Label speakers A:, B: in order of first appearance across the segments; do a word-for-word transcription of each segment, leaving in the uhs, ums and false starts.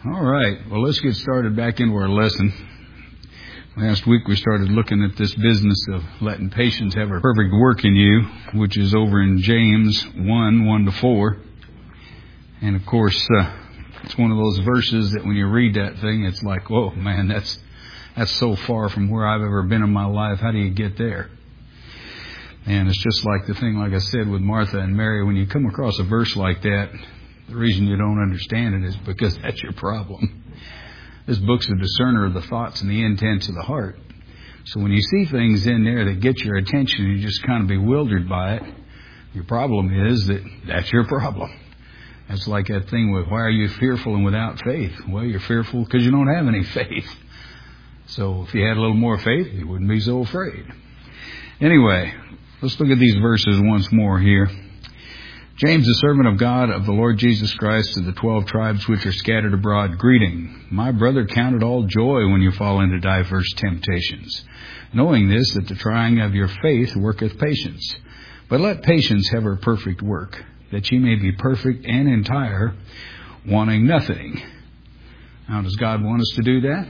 A: All right. Well, let's get started back into our lesson. Last week we started looking at this business of letting patience have a perfect work in you, which is over in James one, one to four. And of course, uh, it's one of those verses that when you read that thing, it's like, whoa, man, that's that's so far from where I've ever been in my life. How do you get there? And it's just like the thing, like I said, with Martha and Mary. When you come across a verse like that, the reason you don't understand it is because that's your problem. This book's a discerner of the thoughts and the intents of the heart. So when you see things in there that get your attention, you're just kind of bewildered by it. Your problem is that that's your problem. That's like that thing with, why are you fearful and without faith? Well, you're fearful because you don't have any faith. So if you had a little more faith, you wouldn't be so afraid. Anyway, let's look at these verses once more here. James, the servant of God, of the Lord Jesus Christ, to the twelve tribes which are scattered abroad, greeting. My brother, count it all joy when you fall into diverse temptations, knowing this, that the trying of your faith worketh patience. But let patience have her perfect work, that ye may be perfect and entire, wanting nothing. Now, does God want us to do that?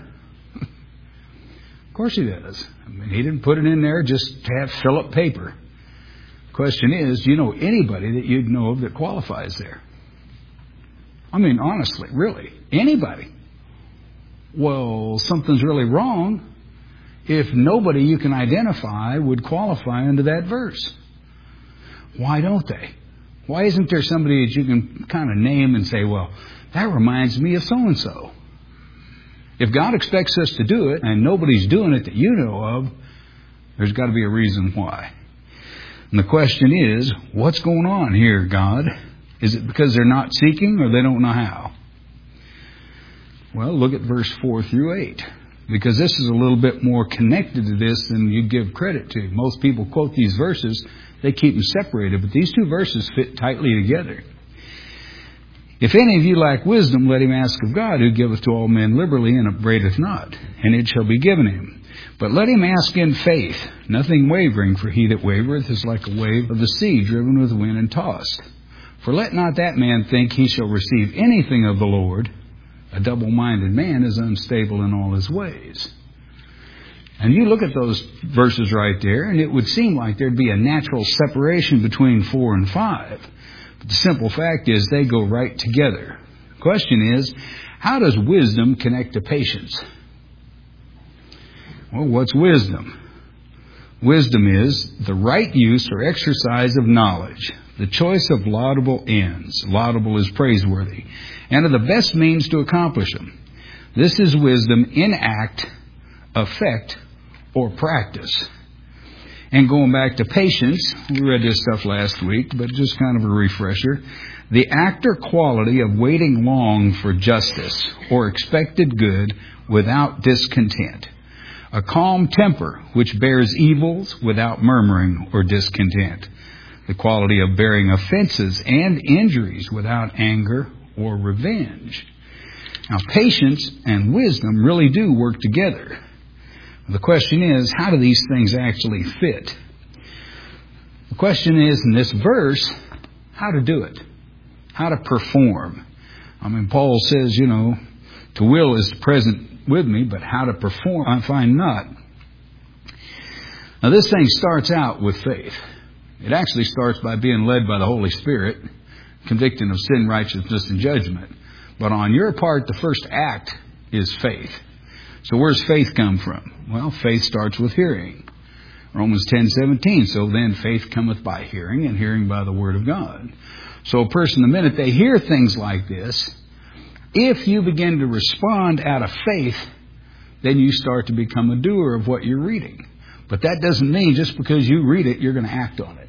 A: Of course He does. I mean, He didn't put it in there just to have fill up paper. Question is, do you know anybody that you'd know of that qualifies there? I mean, honestly, really, anybody? Well, something's really wrong if nobody you can identify would qualify under that verse. Why don't they? Why isn't there somebody that you can kind of name and say, well, that reminds me of so-and-so? If God expects us to do it and nobody's doing it that you know of, there's got to be a reason why. And the question is, what's going on here, God? Is it because they're not seeking or they don't know how? Well, look at verse four through eight. Because this is a little bit more connected to this than you give credit to. Most people quote these verses, they keep them separated, but these two verses fit tightly together. If any of you lack wisdom, let him ask of God, who giveth to all men liberally and upbraideth not, and it shall be given him. But let him ask in faith, nothing wavering, for he that wavereth is like a wave of the sea, driven with wind and tossed. For let not that man think he shall receive anything of the Lord. A double-minded man is unstable in all his ways. And you look at those verses right there, and it would seem like there'd be a natural separation between four and five. But the simple fact is they go right together. The question is, how does wisdom connect to patience? Well, what's wisdom? Wisdom is the right use or exercise of knowledge, the choice of laudable ends. Laudable is praiseworthy, and of the best means to accomplish them. This is wisdom in act, effect, or practice. And going back to patience, we read this stuff last week, but just kind of a refresher. The act or quality of waiting long for justice or expected good without discontent. A calm temper which bears evils without murmuring or discontent. The quality of bearing offenses and injuries without anger or revenge. Now, patience and wisdom really do work together. The question is, how do these things actually fit? The question is, in this verse, how to do it. How to perform. I mean, Paul says, you know, to will is present with me, but how to perform, I find not. Now, this thing starts out with faith. It actually starts by being led by the Holy Spirit, convicting of sin, righteousness, and judgment. But on your part, the first act is faith. So where's faith come from? Well, faith starts with hearing. Romans ten seventeen. So then faith cometh by hearing, and hearing by the word of God. So a person, the minute they hear things like this, if you begin to respond out of faith, then you start to become a doer of what you're reading. But that doesn't mean just because you read it, you're going to act on it.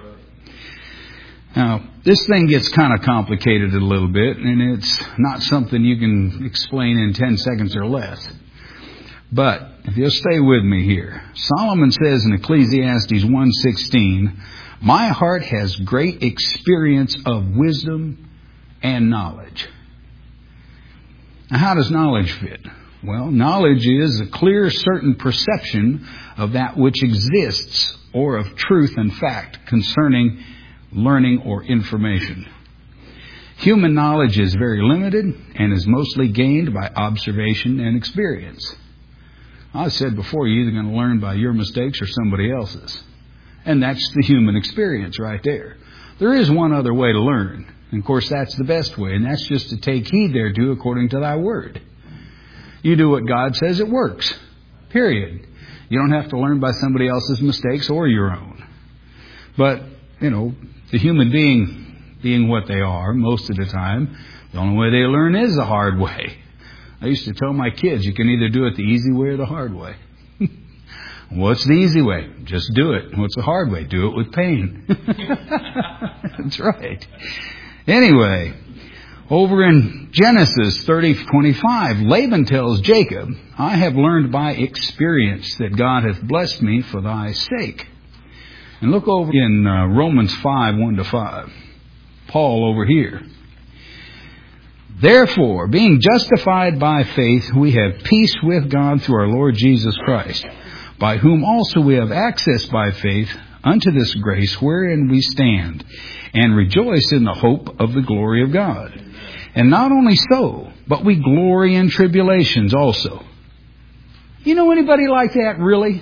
A: Now, this thing gets kind of complicated a little bit, and it's not something you can explain in ten seconds or less. But if you'll stay with me here, Solomon says in Ecclesiastes one sixteen, my heart has great experience of wisdom and knowledge. Now, how does knowledge fit? Well, knowledge is a clear, certain perception of that which exists, or of truth and fact concerning learning or information. Human knowledge is very limited and is mostly gained by observation and experience. I said before, you're either going to learn by your mistakes or somebody else's. And that's the human experience right there. There is one other way to learn. And of course, that's the best way. And that's just to take heed thereto according to thy word. You do what God says, it works. Period. You don't have to learn by somebody else's mistakes or your own. But, you know, the human being being what they are most of the time, the only way they learn is the hard way. I used to tell my kids, you can either do it the easy way or the hard way. What's the easy way? Just do it. What's the hard way? Do it with pain. That's right. Anyway, over in Genesis thirty twenty-five, Laban tells Jacob, I have learned by experience that God hath blessed me for thy sake. And look over in uh, Romans five, one to five. Paul over here. Therefore, being justified by faith, we have peace with God through our Lord Jesus Christ, by whom also we have access by faith unto this grace wherein we stand, and rejoice in the hope of the glory of God. And not only so, but we glory in tribulations also. You know anybody like that, really?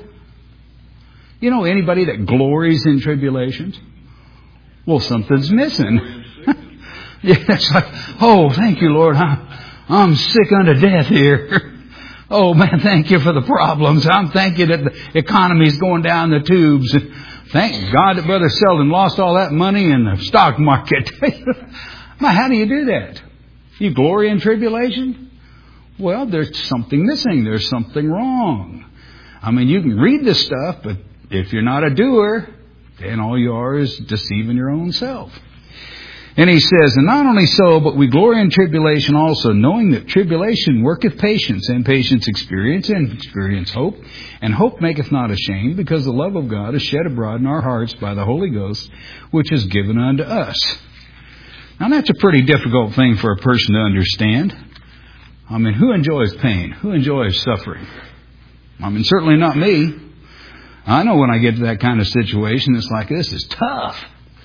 A: You know anybody that glories in tribulations? Well, something's missing. Yeah, it's like, oh, thank you, Lord. I'm, I'm sick unto death here. Oh, man, thank you for the problems. I'm thank you that the economy's going down the tubes. Thank God that Brother Selden lost all that money in the stock market. Man, how do you do that? You glory in tribulation? Well, there's something missing. There's something wrong. I mean, you can read this stuff, but if you're not a doer, then all you are is deceiving your own self. And he says, and not only so, but we glory in tribulation also, knowing that tribulation worketh patience, and patience experience, and experience hope. And hope maketh not ashamed, because the love of God is shed abroad in our hearts by the Holy Ghost, which is given unto us. Now that's a pretty difficult thing for a person to understand. I mean, who enjoys pain? Who enjoys suffering? I mean, certainly not me. I know when I get to that kind of situation, it's like, this is tough.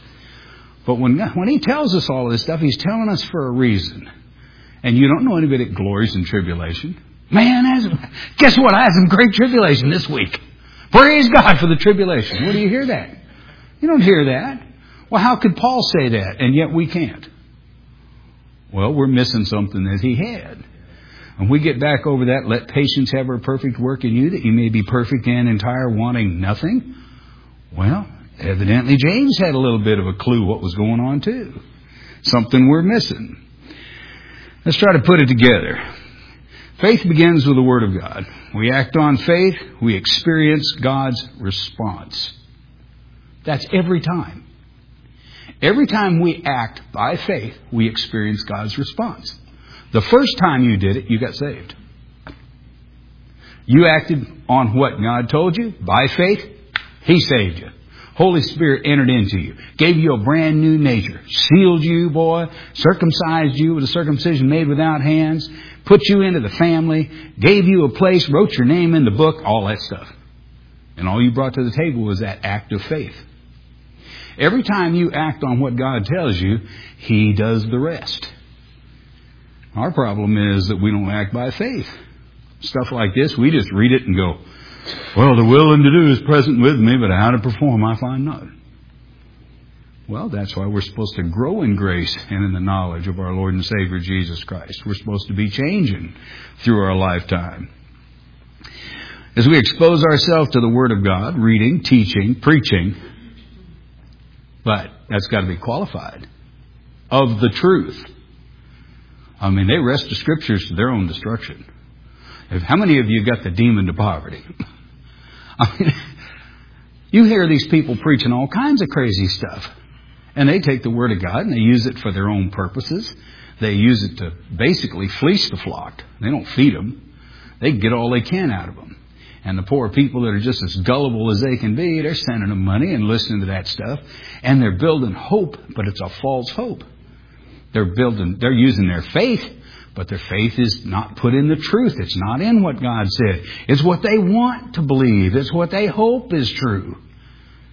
A: But when when he tells us all this stuff, he's telling us for a reason. And you don't know anybody that glories in tribulation. Man, guess what? I had some great tribulation this week. Praise God for the tribulation. Where do you hear that? You don't hear that. Well, how could Paul say that, and yet we can't? Well, we're missing something that he had. When we get back over that, let patience have her perfect work in you, that you may be perfect and entire, wanting nothing. Well, evidently, James had a little bit of a clue what was going on, too. Something we're missing. Let's try to put it together. Faith begins with the Word of God. We act on faith. We experience God's response. That's every time. Every time we act by faith, we experience God's response. The first time you did it, you got saved. You acted on what God told you by faith. He saved you. Holy Spirit entered into you, gave you a brand new nature, sealed you, boy, circumcised you with a circumcision made without hands, put you into the family, gave you a place, wrote your name in the book, all that stuff. And all you brought to the table was that act of faith. Every time you act on what God tells you, He does the rest. Our problem is that we don't act by faith. Stuff like this, we just read it and go, well, the willing to do is present with me, but how to perform I find not. Well, that's why we're supposed to grow in grace and in the knowledge of our Lord and Savior Jesus Christ. We're supposed to be changing through our lifetime. As we expose ourselves to the Word of God, reading, teaching, preaching, but that's got to be qualified, of the truth. I mean, they wrest the Scriptures to their own destruction. If, how many of you got the demon to poverty? I mean, you hear these people preaching all kinds of crazy stuff. And they take the Word of God and they use it for their own purposes. They use it to basically fleece the flock. They don't feed them. They get all they can out of them. And the poor people that are just as gullible as they can be, they're sending them money and listening to that stuff. And they're building hope, but it's a false hope. They're building, they're using their faith, but their faith is not put in the truth. It's not in what God said. It's what they want to believe. It's what they hope is true.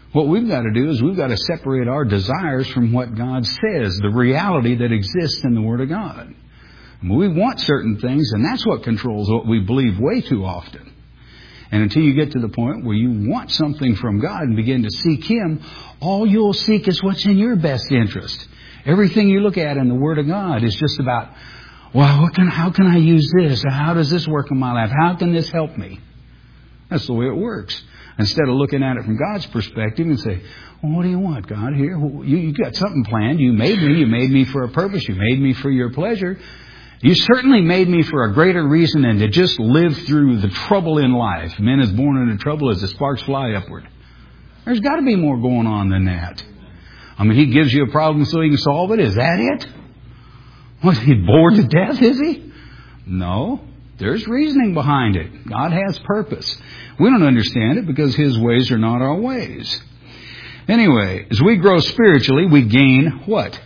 A: What we've got to do is we've got to separate our desires from what God says, the reality that exists in the Word of God. We want certain things, and that's what controls what we believe way too often. And until you get to the point where you want something from God and begin to seek Him, all you'll seek is what's in your best interest. Everything you look at in the Word of God is just about, well, what can, how can I use this? How does this work in my life? How can this help me? That's the way it works. Instead of looking at it from God's perspective and say, well, what do you want, God, here? You, you got something planned. You made me. You made me for a purpose. You made me for your pleasure. You certainly made me for a greater reason than to just live through the trouble in life. Men is born into trouble as the sparks fly upward. There's got to be more going on than that. I mean, He gives you a problem so He can solve it. Is that it? What, He's bored to death, is He? No. There's reasoning behind it. God has purpose. We don't understand it because His ways are not our ways. Anyway, as we grow spiritually, we gain what?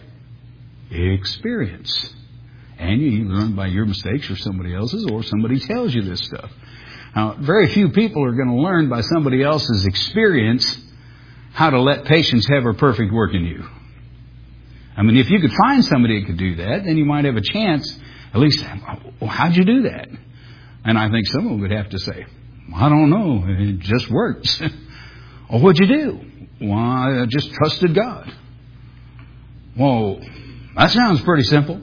A: Experience. And you learn by your mistakes or somebody else's, or somebody tells you this stuff. Now, very few people are going to learn by somebody else's experience how to let patience have her perfect work in you. I mean, if you could find somebody that could do that, then you might have a chance. At least, well, how'd you do that? And I think someone would have to say, I don't know. It just works. Or what'd you do? Well, I just trusted God. Well, that sounds pretty simple.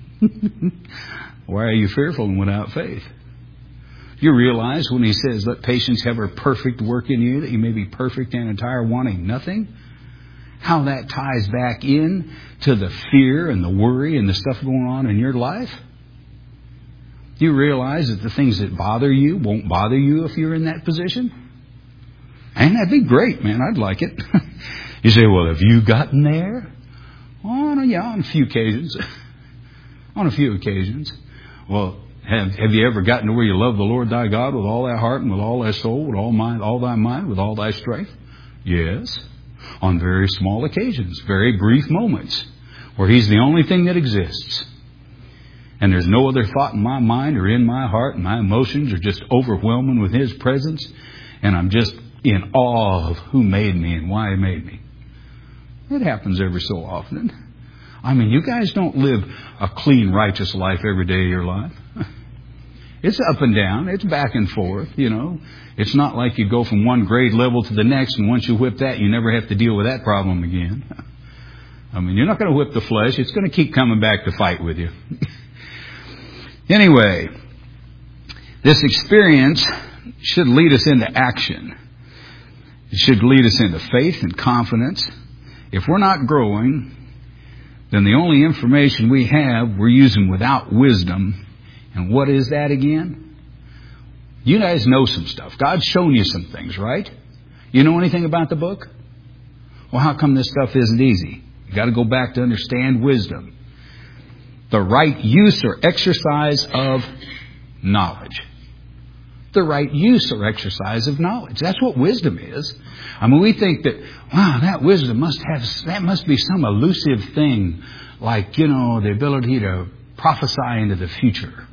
A: Why are you fearful and without faith? You realize when He says, let patience have her perfect work in you, that you may be perfect and entire, wanting nothing, how that ties back in to the fear and the worry and the stuff going on in your life? You realize that the things that bother you won't bother you if you're in that position? And that'd be great, man. I'd like it. You say, well, have you gotten there? Oh, yeah, on a few occasions. On a few occasions. Well, have, have you ever gotten to where you love the Lord thy God with all thy heart and with all thy soul, with all mind, all thy mind, with all thy strength? Yes. On very small occasions, very brief moments, where He's the only thing that exists. And there's no other thought in my mind or in my heart, and my emotions are just overwhelming with His presence. And I'm just in awe of who made me and why He made me. It happens every so often. I mean, you guys don't live a clean, righteous life every day of your life. It's up and down. It's back and forth, you know. It's not like you go from one grade level to the next, and once you whip that, you never have to deal with that problem again. I mean, you're not going to whip the flesh. It's going to keep coming back to fight with you. Anyway, this experience should lead us into action. It should lead us into faith and confidence. If we're not growing, then the only information we have, we're using without wisdom. And what is that again? You guys know some stuff. God's shown you some things, right? You know anything about the book? Well, how come this stuff isn't easy? You got to go back to understand wisdom. The right use or exercise of knowledge. The right use or exercise of knowledge. That's what wisdom is. I mean, we think that, wow, that wisdom must have, that must be some elusive thing, like, you know, the ability to prophesy into the future.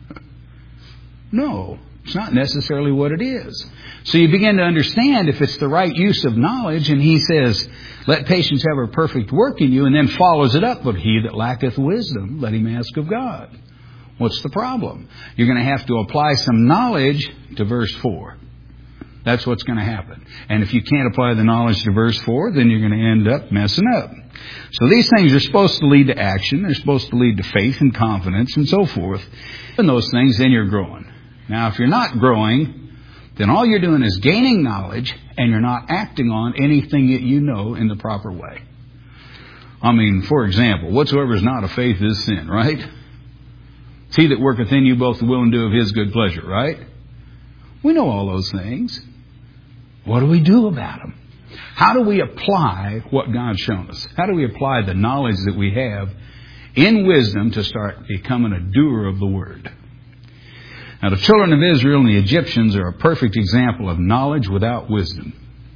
A: No, it's not necessarily what it is. So you begin to understand if it's the right use of knowledge, and He says, let patience have her perfect work in you, and then follows it up, but he that lacketh wisdom, let him ask of God. What's the problem? You're going to have to apply some knowledge to verse four. That's what's going to happen. And if you can't apply the knowledge to verse four, then you're going to end up messing up. So these things are supposed to lead to action. They're supposed to lead to faith and confidence and so forth. And those things, then you're growing. Now, if you're not growing, then all you're doing is gaining knowledge, and you're not acting on anything that you know in the proper way. I mean, for example, whatsoever is not of faith is sin, right? It's He that worketh in you both the will and do of His good pleasure, right? We know all those things. What do we do about them? How do we apply what God's shown us? How do we apply the knowledge that we have in wisdom to start becoming a doer of the Word? Now, the children of Israel and the Egyptians are a perfect example of knowledge without wisdom.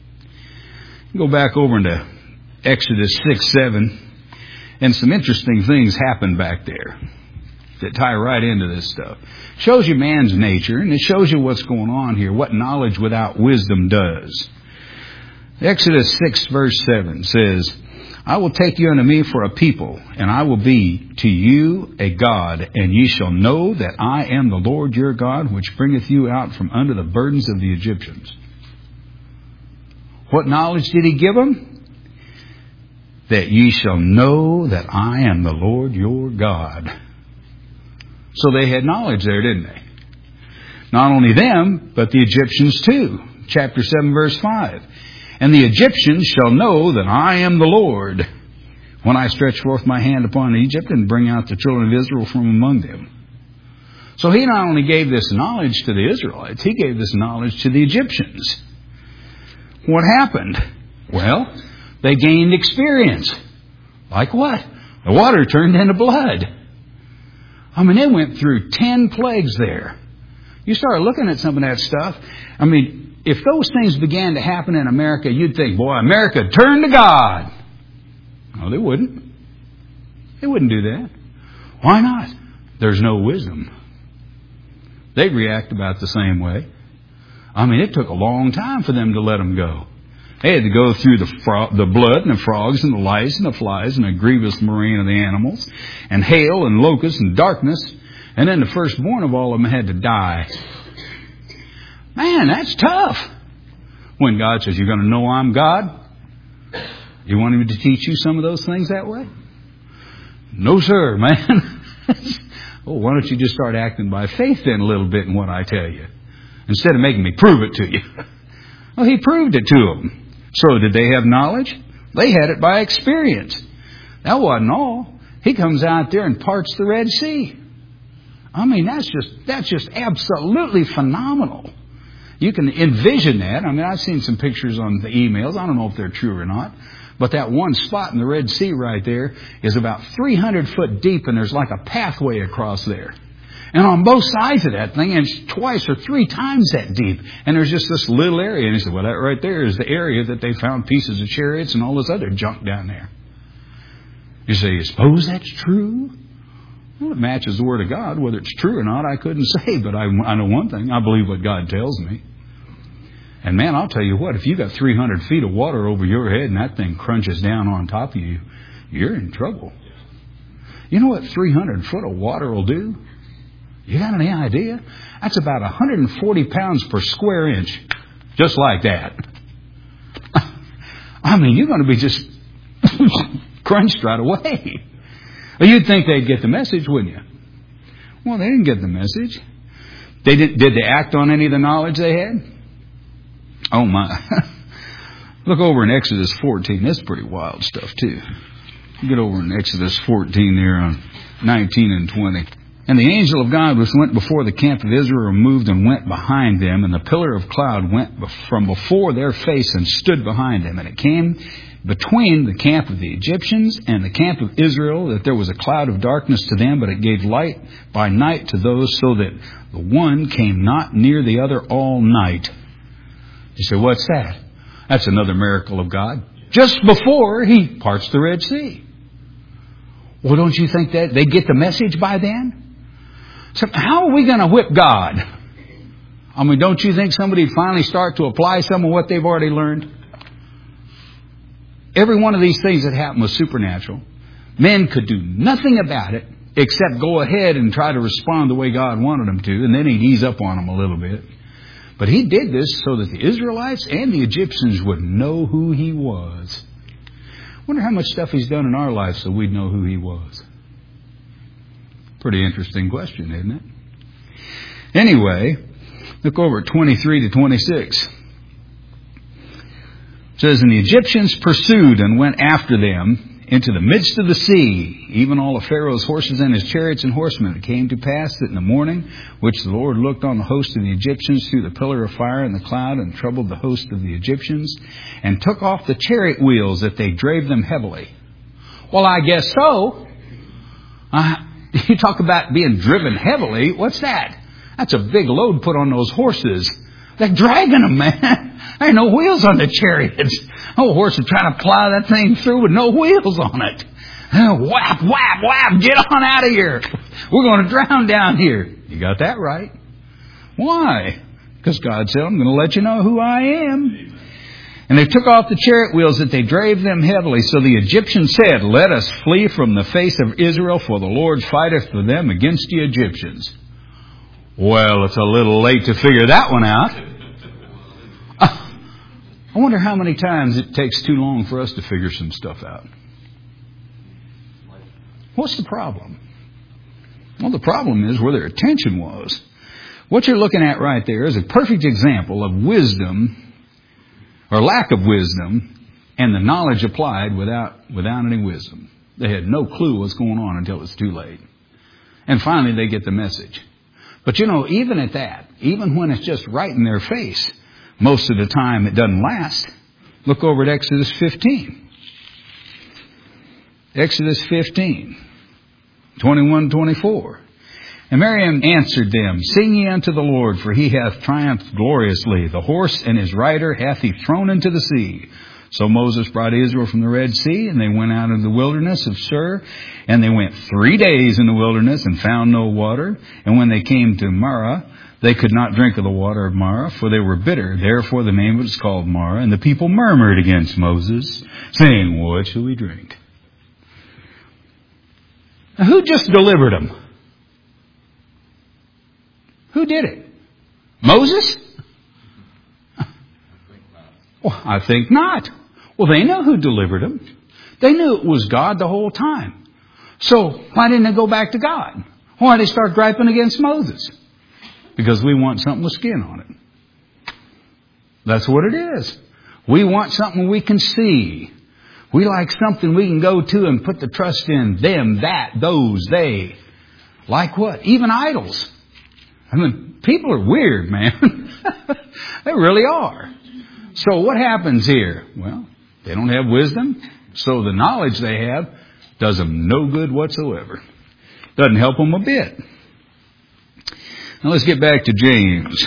A: Go back over into Exodus six, seven, and some interesting things happen back there that tie right into this stuff. It shows you man's nature, and it shows you what's going on here, what knowledge without wisdom does. Exodus six verse seven says, I will take you unto me for a people, and I will be to you a God, and ye shall know that I am the Lord your God, which bringeth you out from under the burdens of the Egyptians. What knowledge did he give them? That ye shall know that I am the Lord your God. So they had knowledge there, didn't they? Not only them, but the Egyptians too. Chapter seven verse five. And the Egyptians shall know that I am the Lord, when I stretch forth my hand upon Egypt and bring out the children of Israel from among them. So he not only gave this knowledge to the Israelites, he gave this knowledge to the Egyptians. What happened? Well, they gained experience. Like what? The water turned into blood. I mean, they went through ten plagues there. You start looking at some of that stuff. I mean, if those things began to happen in America, you'd think, boy, America, turn to God. No, they wouldn't. They wouldn't do that. Why not? There's no wisdom. They'd react about the same way. I mean, it took a long time for them to let them go. They had to go through the fro- the blood and the frogs and the lice and the flies and the grievous marine of the animals and hail and locusts and darkness. And then the firstborn of all of them had to die. Man, that's tough. When God says, you're going to know I'm God, you want him to teach you some of those things that way? No, sir, man. Well, why don't you just start acting by faith then a little bit in what I tell you, instead of making me prove it to you? Well, he proved it to them. So did they have knowledge? They had it by experience. That wasn't all. He comes out there and parts the Red Sea. I mean, that's just that's just absolutely phenomenal. You can envision that. I mean, I've seen some pictures on the emails. I don't know if they're true or not. But that one spot in the Red Sea right there is about three hundred foot deep, and there's like a pathway across there. And on both sides of that thing, and it's twice or three times that deep. And there's just this little area. And he said, well, that right there is the area that they found pieces of chariots and all this other junk down there. You say, you suppose that's true? Well, it matches the Word of God. Whether it's true or not, I couldn't say. But I, I know one thing. I believe what God tells me. And man, I'll tell you what, if you got three hundred feet of water over your head and that thing crunches down on top of you, you're in trouble. You know what three hundred foot of water will do? You got any idea? That's about one hundred forty pounds per square inch. Just like that. I mean, you're going to be just crunched right away. Well, you'd think they'd get the message, wouldn't you? Well, they didn't get the message. They did, did they act on any of the knowledge they had? Oh, my. Look over in Exodus fourteen. That's pretty wild stuff, too. Get over in Exodus fourteen there on nineteen and twenty. And the angel of God which went before the camp of Israel moved and went behind them, and the pillar of cloud went from before their face and stood behind them. And it came between the camp of the Egyptians and the camp of Israel, that there was a cloud of darkness to them, but it gave light by night to those, so that the one came not near the other all night. You say, what's that? That's another miracle of God. Just before he parts the Red Sea. Well, don't you think that they get the message by then? So how are we going to whip God? I mean, don't you think somebody would finally start to apply some of what they've already learned? Every one of these things that happened was supernatural. Men could do nothing about it except go ahead and try to respond the way God wanted them to, and then he'd ease up on them a little bit. But he did this so that the Israelites and the Egyptians would know who he was. Wonder how much stuff he's done in our life so we'd know who he was. Pretty interesting question, isn't it? Anyway, look over at twenty-three to twenty-six. It says, and the Egyptians pursued and went after them into the midst of the sea, even all of Pharaoh's horses and his chariots and horsemen. It came to pass that in the morning, which the Lord looked on the host of the Egyptians through the pillar of fire and the cloud, and troubled the host of the Egyptians, and took off the chariot wheels, that they drave them heavily. Well, I guess so. Uh, you talk about being driven heavily. What's that? That's a big load put on those horses. They're dragging them, man. There ain't no wheels on the chariots. Oh, horse is trying to plow that thing through with no wheels on it. Oh, whap, whap, whap, get on out of here. We're going to drown down here. You got that right. Why? Because God said, I'm going to let you know who I am. And they took off the chariot wheels that they drave them heavily. So the Egyptians said, let us flee from the face of Israel, for the Lord fighteth for them against the Egyptians. Well, it's a little late to figure that one out. I wonder how many times it takes too long for us to figure some stuff out. What's the problem? Well, the problem is where their attention was. What you're looking at right there is a perfect example of wisdom, or lack of wisdom, and the knowledge applied without without any wisdom. They had no clue what's going on until it's too late. And finally they get the message. But you know, even at that, even when it's just right in their face, most of the time it doesn't last. Look over at Exodus fifteen. Exodus fifteen, twenty-one, twenty-four. And Miriam answered them, sing ye unto the Lord, for he hath triumphed gloriously. The horse and his rider hath he thrown into the sea. So Moses brought Israel from the Red Sea, and they went out of the wilderness of Shur. And they went three days in the wilderness and found no water. And when they came to Marah, they could not drink of the water of Marah, for they were bitter. Therefore the name of it is called Marah. And the people murmured against Moses, saying, what shall we drink? Now, who just delivered them? Who did it? Moses? Well, I think not. Well, they know who delivered them. They knew it was God the whole time. So why didn't they go back to God? Why did they start griping against Moses? Because we want something with skin on it. That's what it is. We want something we can see. We like something we can go to and put the trust in them, that, those, they. Like what? Even idols. I mean, people are weird, man. They really are. So what happens here? Well, they don't have wisdom, so the knowledge they have does them no good whatsoever. Doesn't help them a bit. Now let's get back to James.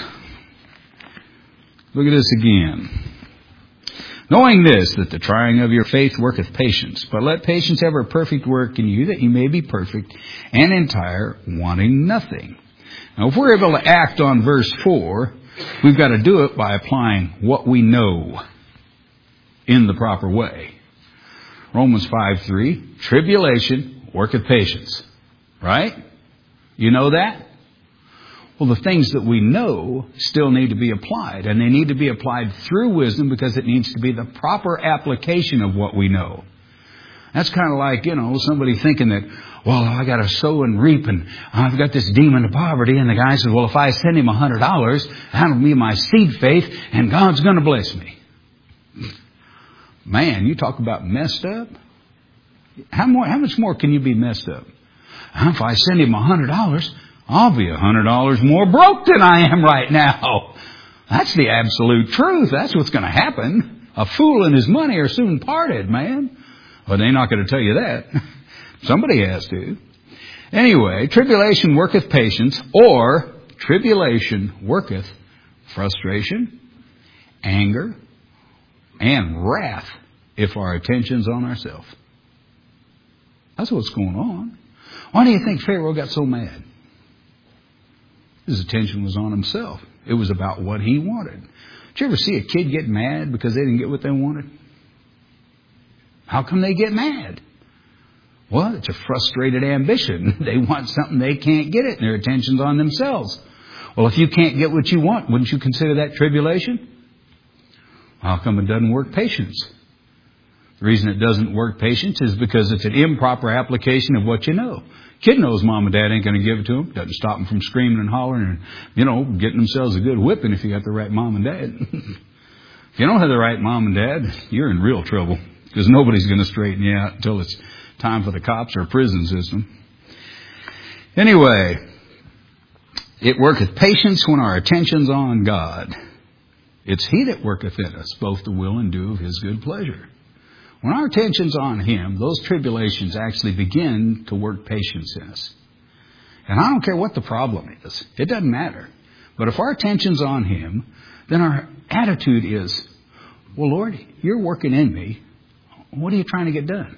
A: Look at this again. Knowing this, that the trying of your faith worketh patience. But let patience have her perfect work in you, that you may be perfect and entire, wanting nothing. Now, if we're able to act on verse four, we've got to do it by applying what we know in the proper way. Romans five three, tribulation worketh patience. Right? You know that? Well, the things that we know still need to be applied, and they need to be applied through wisdom because it needs to be the proper application of what we know. That's kind of like, you know, somebody thinking that, well, I got to sow and reap, and I've got this demon of poverty, and the guy says, well, if I send him a hundred dollars, that'll be my seed faith, and God's going to bless me. Man, you talk about messed up. How more? How much more can you be messed up? If I send him a hundred dollars, I'll be a hundred dollars more broke than I am right now. That's the absolute truth. That's what's going to happen. A fool and his money are soon parted, man. But they're not going to tell you that. Somebody has to. Anyway, tribulation worketh patience, or tribulation worketh frustration, anger, and wrath if our attention's on ourselves. That's what's going on. Why do you think Pharaoh got so mad? His attention was on himself. It was about what he wanted. Did you ever see a kid get mad because they didn't get what they wanted? How come they get mad? Well, it's a frustrated ambition. They want something, they can't get it, and their attention's on themselves. Well, if you can't get what you want, wouldn't you consider that tribulation? How come it doesn't work patience? The reason it doesn't work patience is because it's an improper application of what you know. Kid knows mom and dad ain't going to give it to him. Doesn't stop them from screaming and hollering and, you know, getting themselves a good whipping if you got the right mom and dad. If you don't have the right mom and dad, you're in real trouble, because nobody's going to straighten you out until it's time for the cops or prison system. Anyway, it worketh patience when our attention's on God. It's He that worketh in us, both to will and do of His good pleasure. When our attention's on Him, those tribulations actually begin to work patience in us. And I don't care what the problem is. It doesn't matter. But if our attention's on Him, then our attitude is, well, Lord, You're working in me. What are You trying to get done?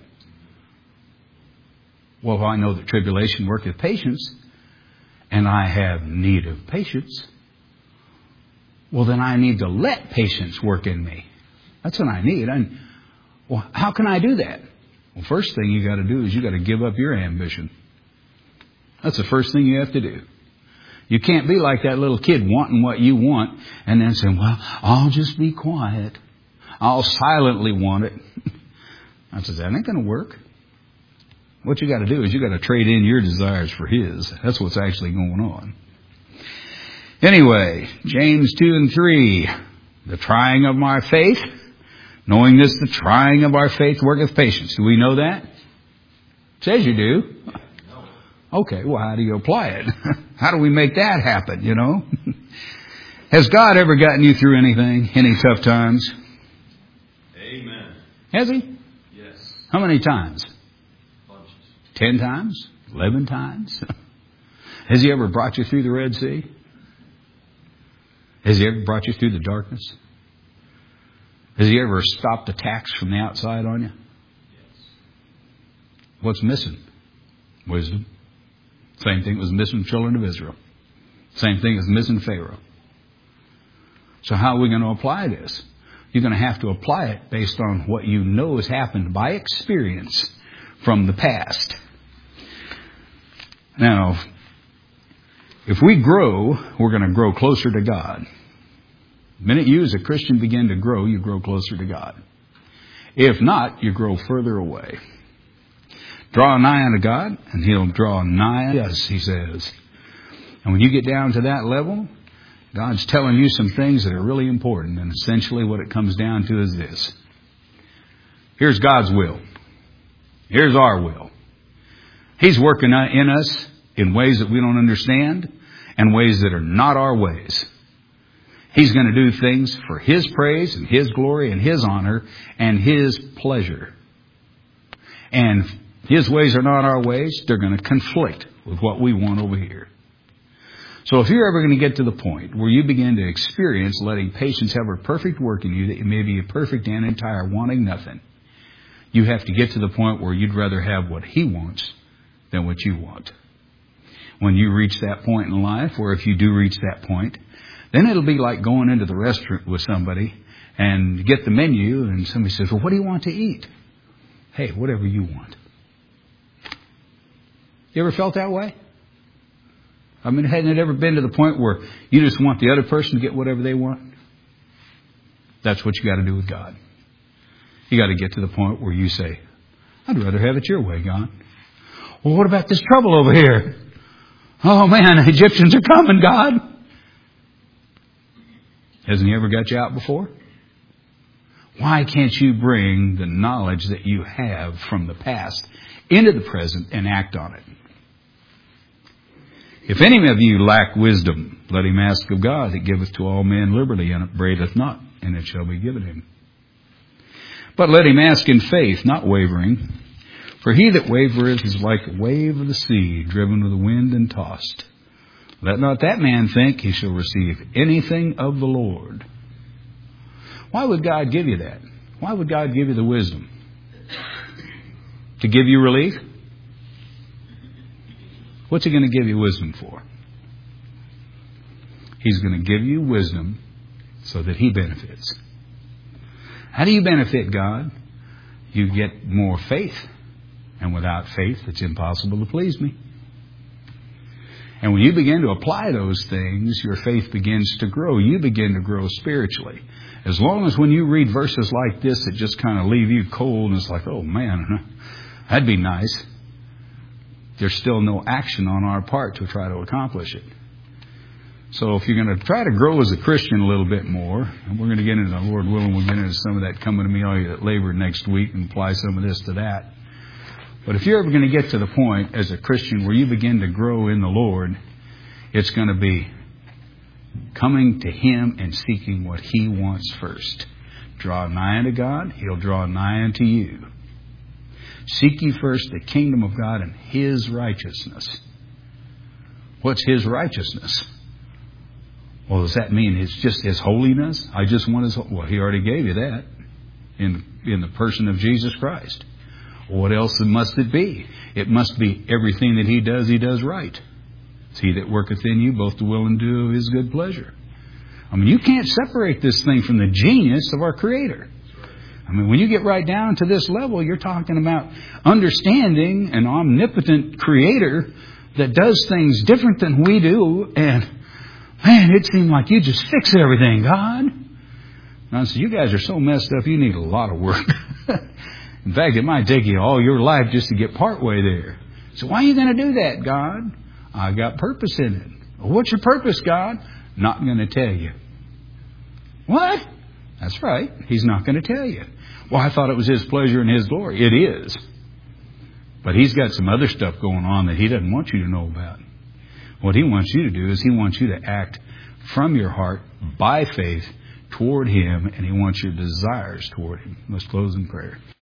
A: Well, I know that tribulation worketh patience, and I have need of patience. Well, then I need to let patience work in me. That's what I need. And, well, how can I do that? Well, first thing you got to do is you got to give up your ambition. That's the first thing you have to do. You can't be like that little kid wanting what you want and then saying, well, I'll just be quiet. I'll silently want it. I said, that ain't going to work. What you got to do is you got to trade in your desires for His. That's what's actually going on. Anyway, James two and three, the trying of my faith. Knowing this, the trying of our faith worketh patience. Do we know that? Says you do. Okay, well, how do you apply it? How do we make that happen, you know? Has God ever gotten you through anything, any tough times?
B: Amen.
A: Has He?
B: Yes.
A: How many times?
B: Bunches.
A: Ten times? Eleven times? Has He ever brought you through the Red Sea? Has He ever brought you through the darkness? Has He ever stopped attacks from the outside on you?
B: Yes.
A: What's missing? Wisdom. Same thing was missing children of Israel. Same thing as missing Pharaoh. So how are we going to apply this? You're going to have to apply it based on what you know has happened by experience from the past. Now, if we grow, we're going to grow closer to God. The minute you as a Christian begin to grow, you grow closer to God. If not, you grow further away. Draw nigh unto God, and He'll draw nigh unto us, He says. And when you get down to that level, God's telling you some things that are really important. And essentially what it comes down to is this. Here's God's will. Here's our will. He's working in us in ways that we don't understand and ways that are not our ways. He's going to do things for His praise and His glory and His honor and His pleasure. And His ways are not our ways. They're going to conflict with what we want over here. So if you're ever going to get to the point where you begin to experience letting patience have a perfect work in you, that you may be a perfect and entire, wanting nothing, you have to get to the point where you'd rather have what He wants than what you want. When you reach that point in life, or if you do reach that point, then it'll be like going into the restaurant with somebody and get the menu and somebody says, well, what do you want to eat? Hey, whatever you want. You ever felt that way? I mean, hadn't it ever been to the point where you just want the other person to get whatever they want? That's what you got to do with God. You got to get to the point where you say, I'd rather have it your way, God. Well, what about this trouble over here? Oh, man, the Egyptians are coming, God. Hasn't He ever got you out before? Why can't you bring the knowledge that you have from the past into the present and act on it? If any of you lack wisdom, let him ask of God, that giveth to all men liberally, and upbraideth not, and it shall be given him. But let him ask in faith, not wavering. For he that wavereth is like a wave of the sea, driven with the wind and tossed. Let not that man think he shall receive anything of the Lord. Why would God give you that? Why would God give you the wisdom? To give you relief? What's He going to give you wisdom for? He's going to give you wisdom so that He benefits. How do you benefit God? You get more faith. And without faith, it's impossible to please me. And when you begin to apply those things, your faith begins to grow. You begin to grow spiritually. As long as when you read verses like this that just kind of leave you cold and it's like, oh man, that'd be nice. There's still no action on our part to try to accomplish it. So if you're going to try to grow as a Christian a little bit more, and we're going to get into, Lord willing, we'll get into some of that coming to me all you that labor next week and apply some of this to that. But if you're ever going to get to the point as a Christian where you begin to grow in the Lord, it's going to be coming to Him and seeking what He wants first. Draw nigh unto God, He'll draw nigh unto you. Seek ye first the kingdom of God and His righteousness. What's His righteousness? Well, does that mean it's just His holiness? I just want His... Well, He already gave you that in, in the person of Jesus Christ. What else must it be? It must be everything that He does, He does right. It's He that worketh in you both to will and do of His good pleasure. I mean, you can't separate this thing from the genius of our Creator. I mean, when you get right down to this level, you're talking about understanding an omnipotent Creator that does things different than we do. And, man, it seemed like you just fix everything, God. And I said, you guys are so messed up, you need a lot of work. In fact, it might take you all your life just to get partway there. So why are you going to do that, God? I got purpose in it. Well, what's your purpose, God? Not going to tell you. What? That's right. He's not going to tell you. Well, I thought it was His pleasure and His glory. It is. But He's got some other stuff going on that He doesn't want you to know about. What He wants you to do is He wants you to act from your heart by faith toward Him, and He wants your desires toward Him. Let's close in prayer.